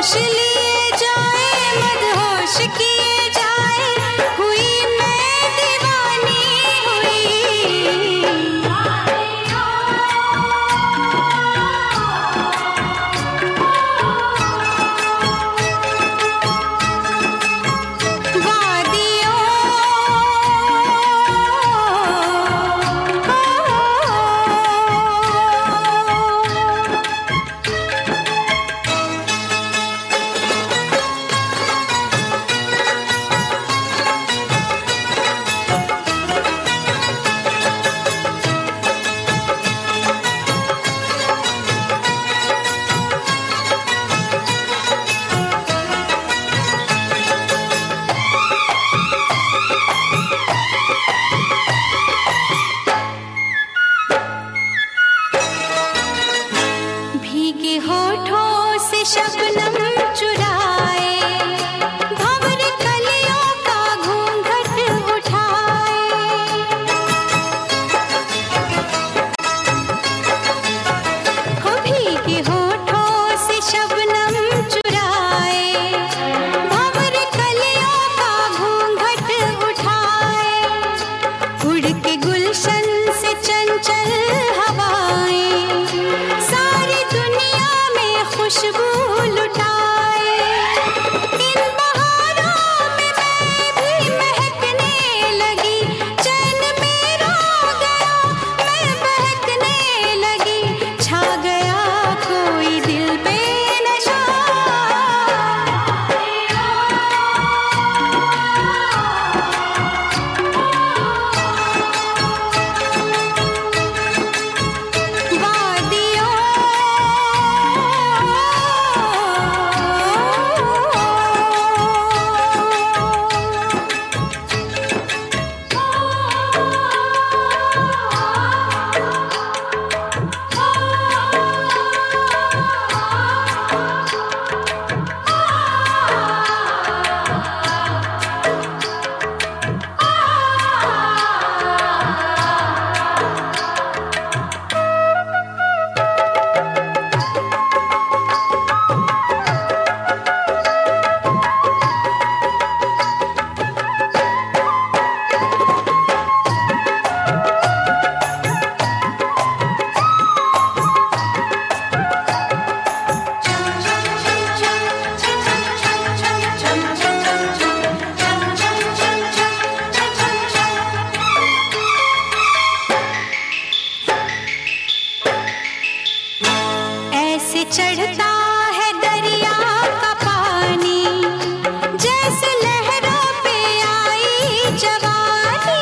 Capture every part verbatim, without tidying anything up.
होश लिए जाए मदहोश किए जाए, हुई मैं दीवानी हुई। वादियों भीगे होठों से शबनम चुराए, भंवर कलियों का घूंघट उठाए। हो भीगे होठों से शबनम चुराए, भंवर कलियों का घूंघट उठाए। उड़ के गुलशन से चंचल हवाएं, सारी दुनिया में खुशबू लुटाए। इन बहारों में मैं भी महकने लगी, चैन मेरा गया मैं बहकने लगी। छा गया कोई दिल पे नशा, वादियों ऐसे चढ़ता है दरिया का पानी, जैसे लहरों पे आई जवानी।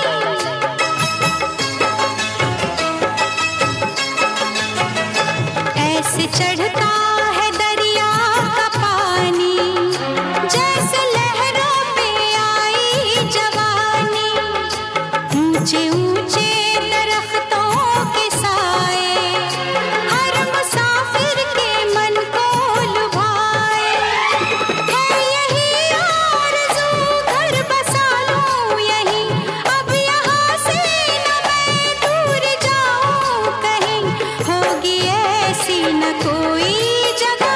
ऐसे चढ़ता है दरिया का पानी, जैसे लहरों पे आई जवानी। ऊंचे ऊंचे दरख्तों के साए, हर मुसाफिर के मन को लुभाए। है यही आरज़ू घर बसा लूं यहीं, अब यहाँ से न मैं दूर जाऊं कहीं। होगी ऐसी न कोई जगह,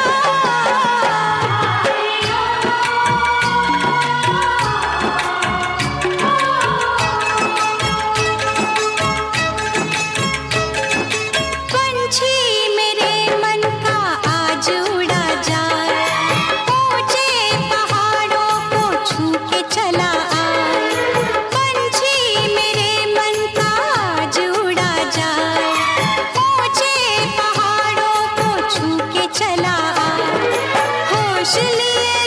पंछी मेरे मन का आज उड़ा जाए, ऊंचे पहाड़ों को छू के चला आए। पंछी मेरे मन का आज उड़ा जाए, ऊंचे पहाड़ों को छू के चला आए। होश लिए